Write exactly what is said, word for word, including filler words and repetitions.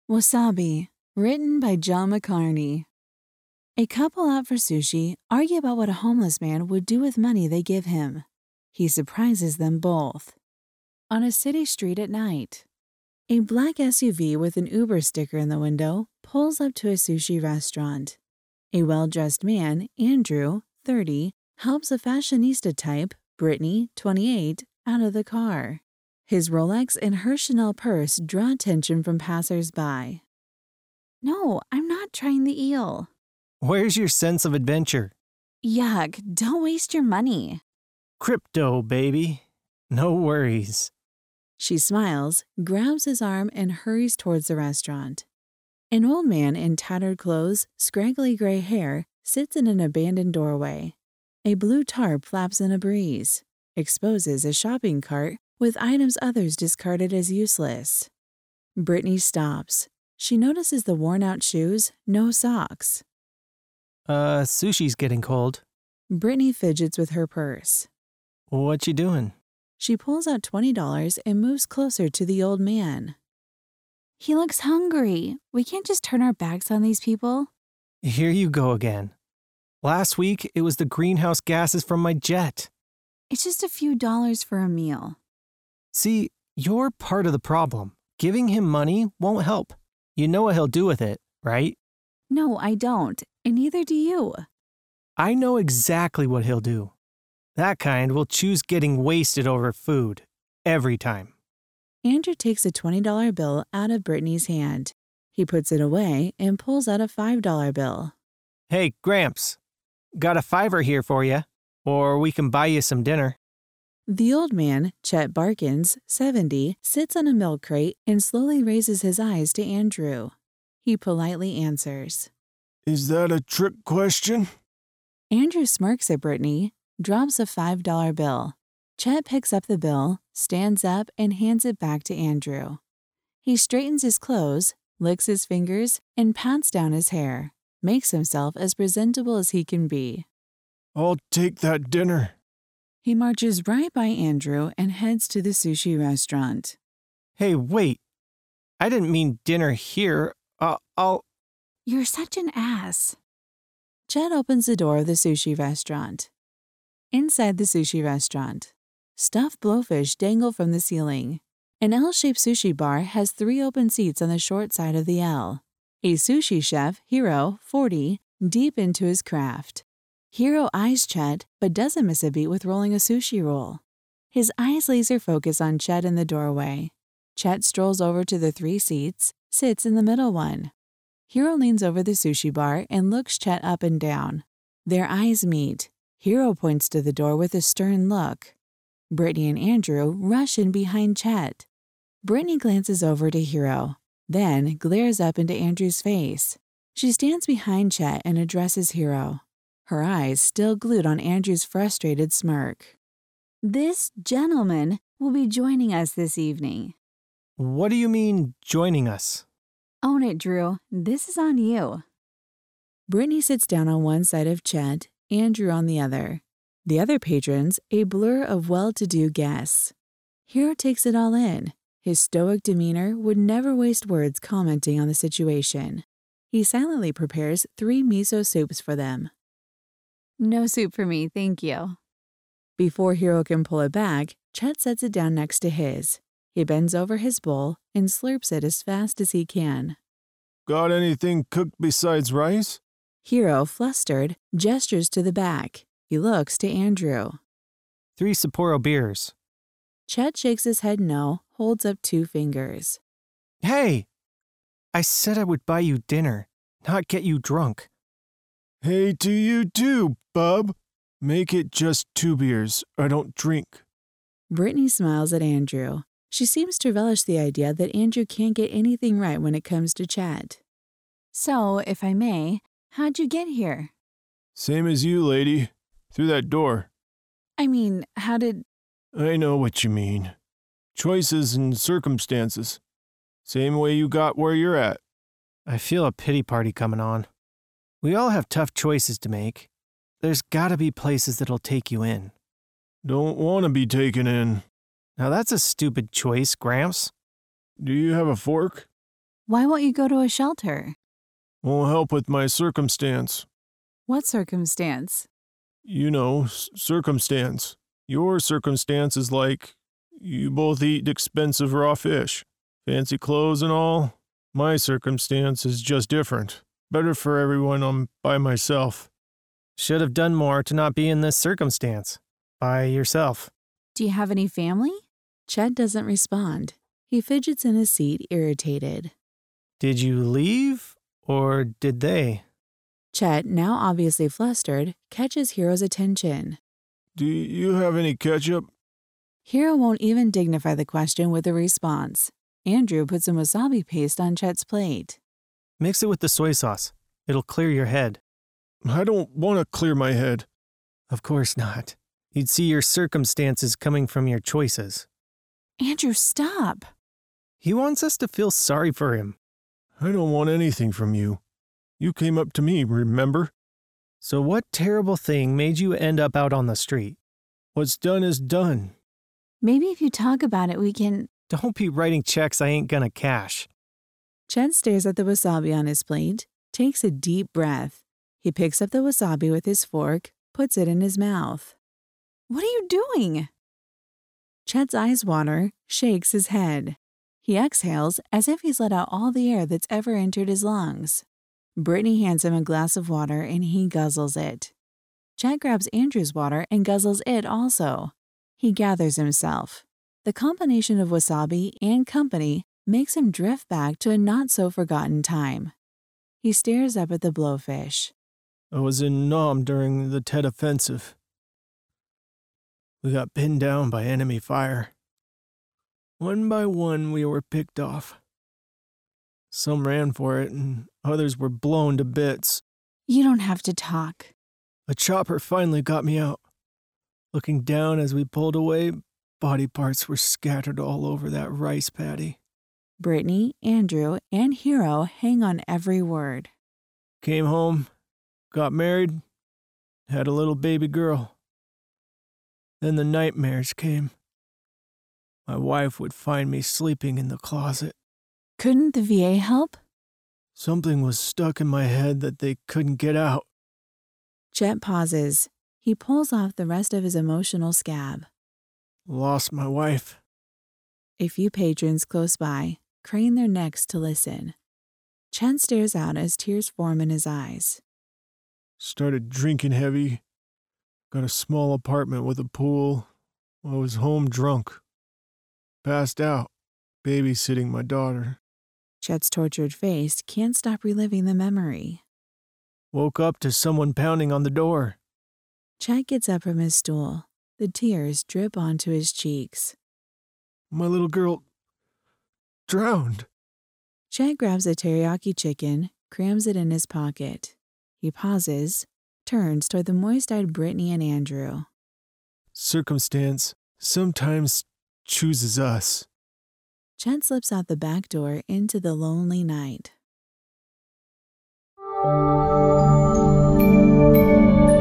Wasabi, written by John McCarney. A couple out for sushi argue about what a homeless man would do with money they give him. He surprises them both. On a city street at night, a black S U V with an Uber sticker in the window pulls up to a sushi restaurant. A well-dressed man, Andrew, thirty, helps a fashionista type, Brittany, twenty-eight, out of the car. His Rolex and her Chanel purse draw attention from passers-by. No, I'm not trying the eel. Where's your sense of adventure? Yuck, don't waste your money. Crypto, baby. No worries. She smiles, grabs his arm, and hurries towards the restaurant. An old man in tattered clothes, scraggly gray hair, sits in an abandoned doorway. A blue tarp flaps in a breeze, exposes a shopping cart with items others discarded as useless. Brittany stops. She notices the worn-out shoes, no socks. Uh, sushi's getting cold. Brittany fidgets with her purse. What you doing? She pulls out twenty dollars and moves closer to the old man. He looks hungry. We can't just turn our backs on these people. Here you go again. Last week, it was the greenhouse gases from my jet. It's just a few dollars for a meal. See, you're part of the problem. Giving him money won't help. You know what he'll do with it, right? No, I don't, and neither do you. I know exactly what he'll do. That kind will choose getting wasted over food. Every time. Andrew takes a twenty dollar bill out of Brittany's hand. He puts it away and pulls out a five dollar bill. Hey, Gramps. Got a fiver here for you. Or we can buy you some dinner. The old man, Chet Barkins, seventy, sits on a milk crate and slowly raises his eyes to Andrew. He politely answers. Is that a trick question? Andrew smirks at Brittany, drops a five dollar bill. Chet picks up the bill, stands up, and hands it back to Andrew. He straightens his clothes, licks his fingers, and pats down his hair, makes himself as presentable as he can be. I'll take that dinner. He marches right by Andrew and heads to the sushi restaurant. Hey, wait. I didn't mean dinner here. Uh, I'll... You're such an ass. Chet opens the door of the sushi restaurant. Inside the sushi restaurant, stuffed blowfish dangle from the ceiling. An L-shaped sushi bar has three open seats on the short side of the L. A sushi chef, Hiro, forty, deep into his craft. Hiro eyes Chet, but doesn't miss a beat with rolling a sushi roll. His eyes laser focus on Chet in the doorway. Chet strolls over to the three seats, sits in the middle one. Hiro leans over the sushi bar and looks Chet up and down. Their eyes meet. Hiro points to the door with a stern look. Brittany and Andrew rush in behind Chet. Brittany glances over to Hiro, then glares up into Andrew's face. She stands behind Chet and addresses Hiro, her eyes still glued on Andrew's frustrated smirk. This gentleman will be joining us this evening. What do you mean, joining us? Own it, Drew. This is on you. Brittany sits down on one side of Chet, Andrew on the other. The other patrons, a blur of well-to-do guests. Hiro takes it all in. His stoic demeanor would never waste words commenting on the situation. He silently prepares three miso soups for them. No soup for me, thank you. Before Hiro can pull it back, Chet sets it down next to his. He bends over his bowl and slurps it as fast as he can. Got anything cooked besides rice? Hiro, flustered, gestures to the back. He looks to Andrew. Three Sapporo beers. Chet shakes his head no, holds up two fingers. Hey! I said I would buy you dinner, not get you drunk. Hey to you too, bub. Make it just two beers. I don't drink. Brittany smiles at Andrew. She seems to relish the idea that Andrew can't get anything right when it comes to Chet. So, if I may, how'd you get here? Same as you, lady. Through that door. I mean, how did... I know what you mean. Choices and circumstances. Same way you got where you're at. I feel a pity party coming on. We all have tough choices to make. There's gotta be places that'll take you in. Don't want to be taken in. Now that's a stupid choice, Gramps. Do you have a fork? Why won't you go to a shelter? Won't help with my circumstance. What circumstance? You know, s- circumstance. Your circumstance is like you both eat expensive raw fish, fancy clothes and all. My circumstance is just different. Better for everyone. I'm by myself. Should have done more to not be in this circumstance. By yourself. Do you have any family? Chet doesn't respond. He fidgets in his seat, irritated. Did you leave, or did they? Chet, now obviously flustered, catches Hero's attention. Do you have any ketchup? Hero won't even dignify the question with a response. Andrew puts some wasabi paste on Chet's plate. Mix it with the soy sauce. It'll clear your head. I don't want to clear my head. Of course not. You'd see your circumstances coming from your choices. Andrew, stop. He wants us to feel sorry for him. I don't want anything from you. You came up to me, remember? So what terrible thing made you end up out on the street? What's done is done. Maybe if you talk about it, we can... Don't be writing checks I ain't gonna cash. Chet stares at the wasabi on his plate, takes a deep breath. He picks up the wasabi with his fork, puts it in his mouth. What are you doing? Chet's eyes water, shakes his head. He exhales as if he's let out all the air that's ever entered his lungs. Brittany hands him a glass of water and he guzzles it. Chet grabs Andrew's water and guzzles it also. He gathers himself. The combination of wasabi and company makes him drift back to a not-so-forgotten time. He stares up at the blowfish. I was in Nam during the Tet Offensive. We got pinned down by enemy fire. One by one, we were picked off. Some ran for it, and others were blown to bits. You don't have to talk. A chopper finally got me out. Looking down as we pulled away, body parts were scattered all over that rice paddy. Brittany, Andrew, and Hero hang on every word. Came home, got married, had a little baby girl. Then the nightmares came. My wife would find me sleeping in the closet. Couldn't the V A help? Something was stuck in my head that they couldn't get out. Chet pauses. He pulls off the rest of his emotional scab. Lost my wife. A few patrons close by crane their necks to listen. Chet stares out as tears form in his eyes. Started drinking heavy. Got a small apartment with a pool. I was home drunk. Passed out, babysitting my daughter. Chet's tortured face can't stop reliving the memory. Woke up to someone pounding on the door. Chet gets up from his stool. The tears drip onto his cheeks. My little girl drowned. Chet grabs a teriyaki chicken, crams it in his pocket. He pauses, turns toward the moist-eyed Brittany and Andrew. Circumstance sometimes chooses us. Chet slips out the back door into the lonely night.